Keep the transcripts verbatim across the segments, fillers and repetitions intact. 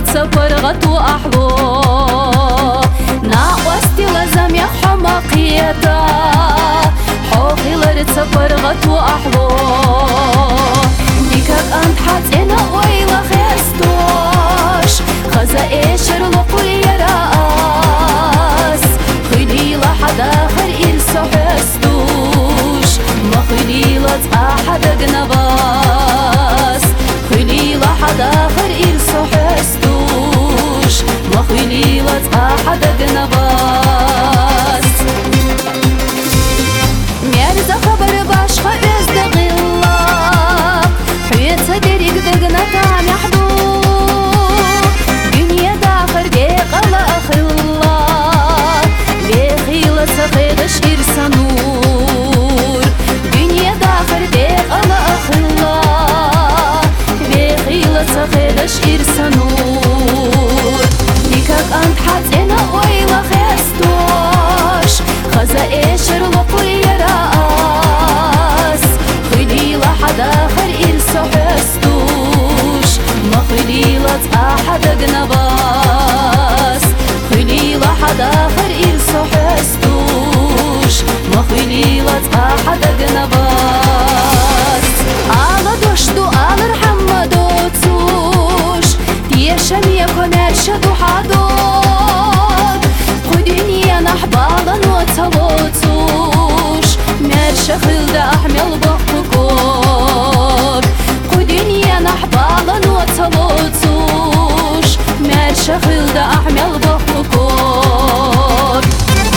تسبرغت وأحلو ناقوستي لازم يخحم قيتا حوخي لر تسبرغت وأحلو ديكك أنت حتنا ويلا خيستوش خزا إيشر لقولي راس خليل أحد آخر إلسو حستوش ما خليل أحد أجنباس خليل أحد آخر إلسو حستوش ما خليل أحد أجنباس ميرزا خبر باشخة إزدغيلا حيث دريق دقنا تاني حدو دنيا داخر ديق على آخر الله بيخيلة سخيدش إرسانور دنيا داخر ديق على آخر الله بيخيلة سخيدش إرسانور ديكك أنت حتنا ويلا خيستوش خزا إيشر لقولي راس خليل أحد آخر إلسو حستوش ما خليلة أحد أجنباس خليل أحد آخر إلسو حستوش ما خليلة أحد أجنباس على دوشتو على رحمة دوتسوش ديشم يكون أرشدو حدود قدنيا نحبالا وتلوتوش مرشا خلدا أحمل بقبقور قدنيا نحبالا وتلوتوش مرشا خلدا أحمل بقبقور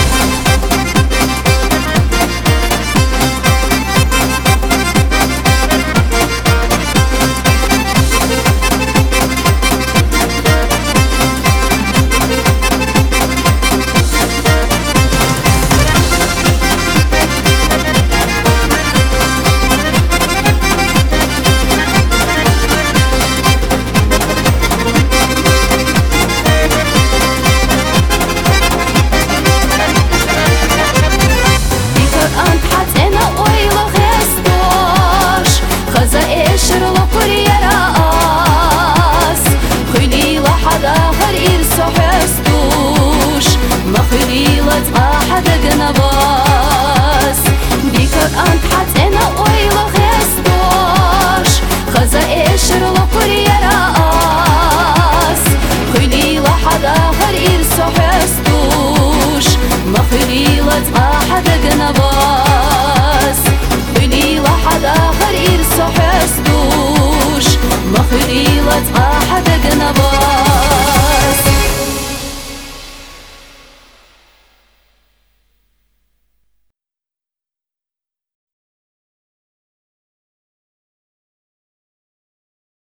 أحد أجنباس ديكك أنت حتنا ويلا خيستوش خزا إيشر لقولي راس خليل أحد آخر إلسو حستوش ما خليلة أحد أجنباس خليل أحد آخر إلسو حستوش ما خليلة أحد أجنباس